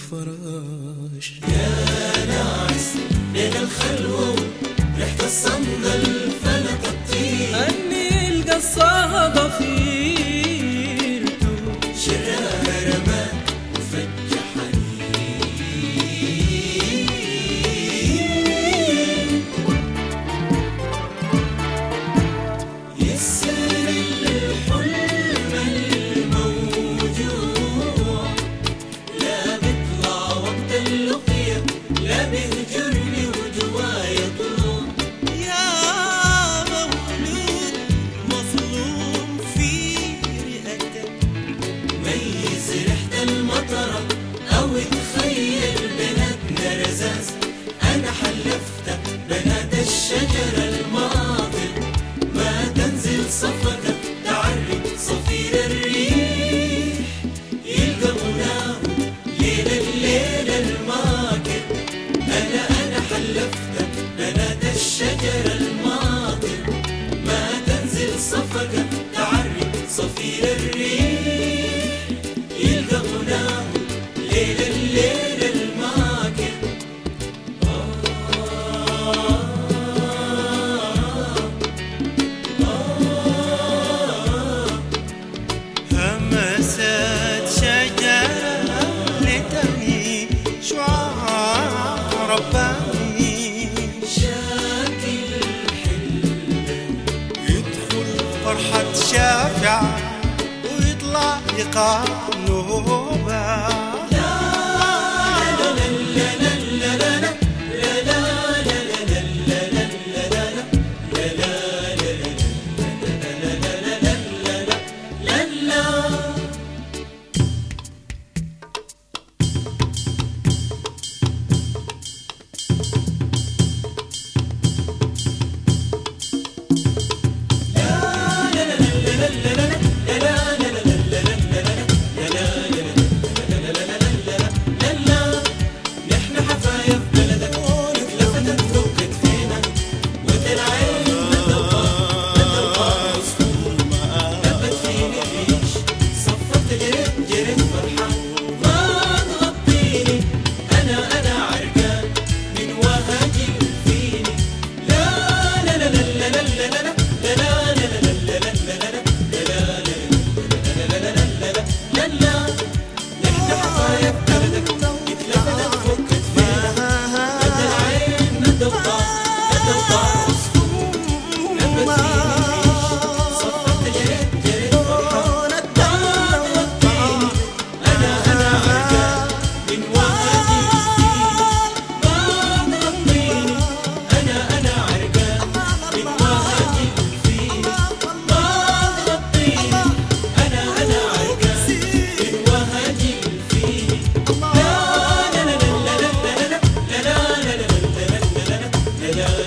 الفراش. يا ناعس بين الخلوة ريحة الصندل فلك الطير، أني القصابة فيرتو شراها رماك وفجع حنين. يسر الحلم الموجوع، لا بيطلع وقت اللقيا، لا بيهجرني وجوايا طلوع. يا مولود مظلوم في رئتك، ميز ريحة المطرة أو تخيل بناتنا رزاز. أنا حلفتك بنات الشجر الماطر، ما تنزل صفقة تعرق صفير الريح، يلقى غناه ليل الليل الماكر. أنا حلفتك بنات الشجر الماطر، ما تنزل صفقة تعرق صفير الريح، يلقى غناه ليل الليل الماكر. همست شجرة لترمي شعاع رباني، شاكل يدخل فرحة شافع ويطلع يقع نوبة.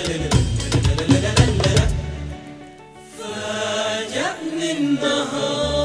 فاجأني النهار